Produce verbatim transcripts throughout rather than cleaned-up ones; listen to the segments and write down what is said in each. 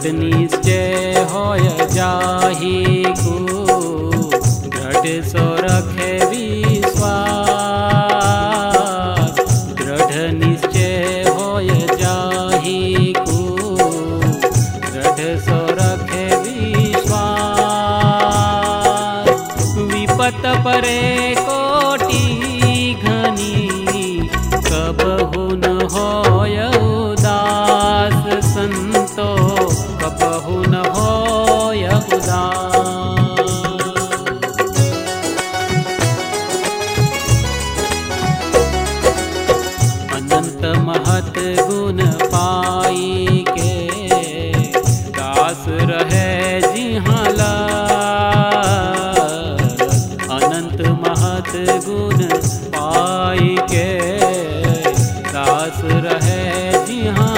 निश्चय होय जाहि को दृढ़ सो रखे विश्वास। दृढ़ निश्चय होय जाहि को दृढ़ सो रखे विश्वास। विपत परे कोटि घनी कबहु न होय उदास। संतो कबहु न होय उदास। अनंत महत गुण पाई के दास रहे जिहाँ लाग। अनंत महत गुण पाई के दास रहे जिहाँ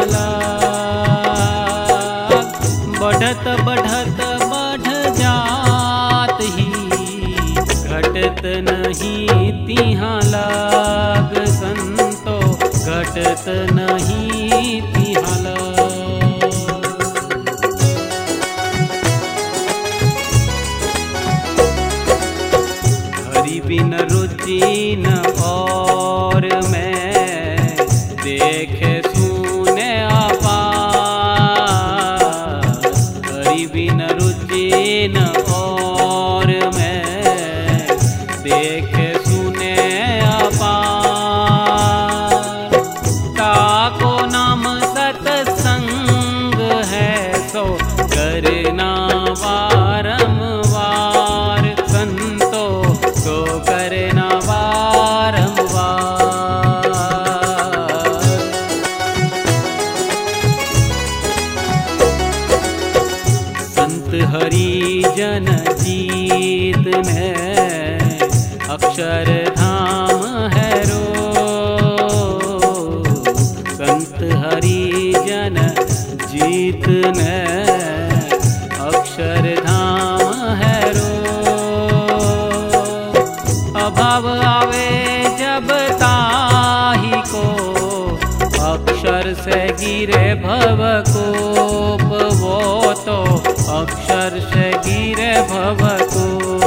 लाग। बढ़त बढ़त बढ़ जात ही घटत नहीं तिहाँ लाग। संतो घटत नहीं तिहाँ लाग। हरि बिन रुचि न और मैं देखे सुने अपार। हरि बिन रुचि न और मैं देखे सुने अपार। ताको नाम सत्संग है सो करना वारंवार। संतो सो करना वारंवार। संत हरि जन जीत में अक्षर धाम है रो। संत हरि जन जीत ने अक्षर धाम है रो। अभाव आवे जब ताहि को अक्षर से गिरे भव कोप। वो तो अक्षर से गिरे भव को।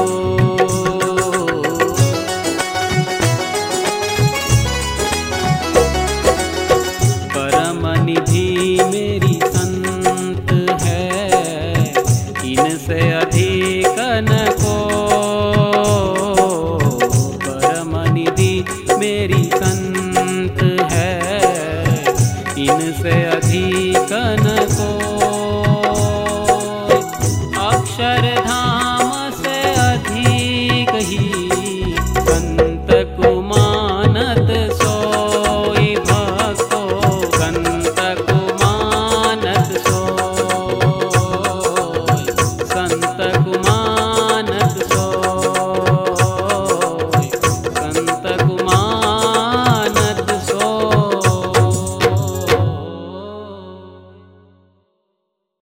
परम निधि मेरी संत है इनसे अधिक न को। परम निधि मेरी संत है इनसे अधिक न को। अक्षर धाम से अधिक ही संत को मानत